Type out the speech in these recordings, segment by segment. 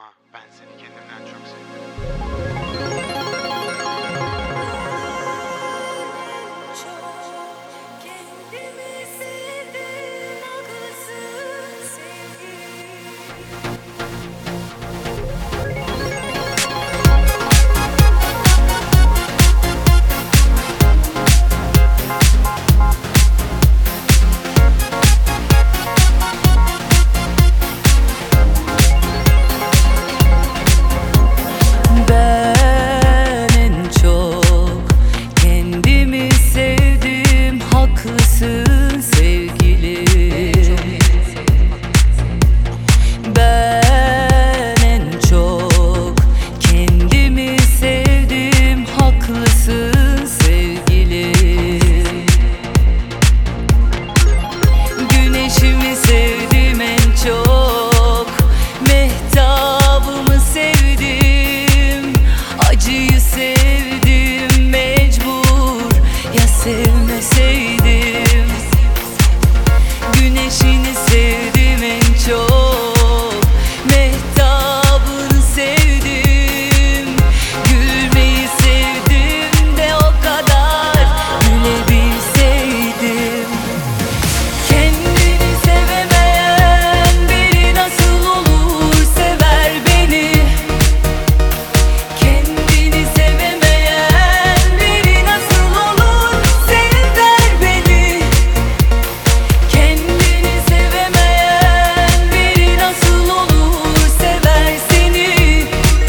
Ama ben seni kendimden çok sevdim. Kendimi sevdim, haklısın sevgilim. Ben en çok kendimi sevdim, haklısın sevgilim. Ben en çok kendimi sevdim, haklısın sevgilim. Güneşimi sevdim en çok, mehtabımı sevdim, acıyı sevdim mecbur, ya sevmeseydim. Güneşini sevdim en çok, mehtabını sevdim, gülmeyi sevdim de o kadar, gülebilseydim. Kendini sevemeyen biri nasıl olur sever beni? Kendini sevemeyen biri nasıl olur sever beni? Kendini sevemeyen biri nasıl olur sever seni?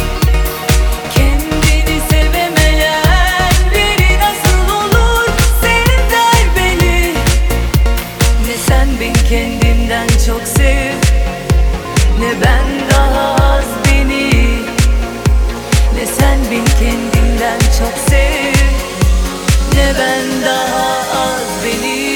Kendini sevemeyen biri nasıl olur sever beni? Ne sen beni kendimden çok sev, ne ben daha az beni. Ne sen beni kendimden çok sev, ne ben daha az beni.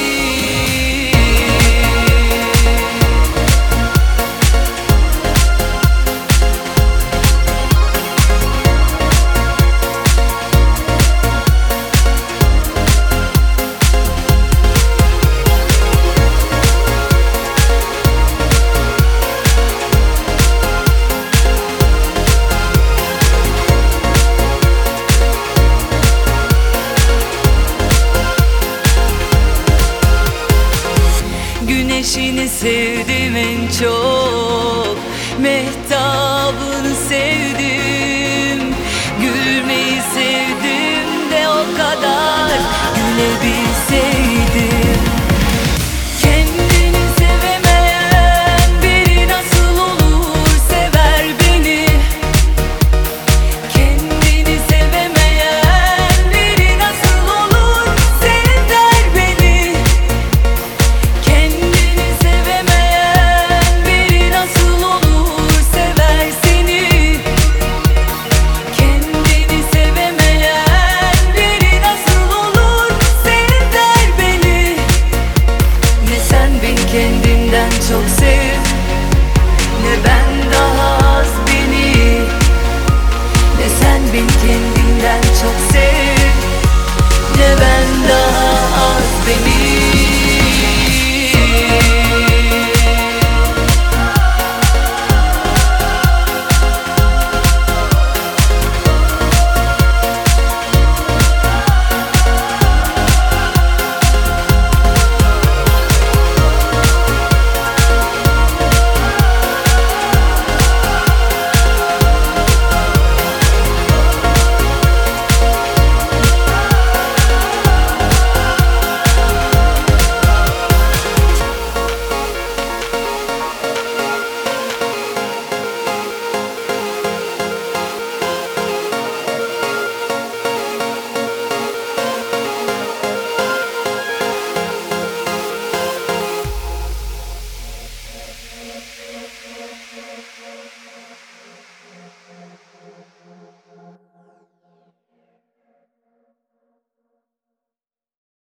Güneşini sevdim en çok, mehtabını sevdim, gülmeyi sevdim de o kadar, gülebilseydim.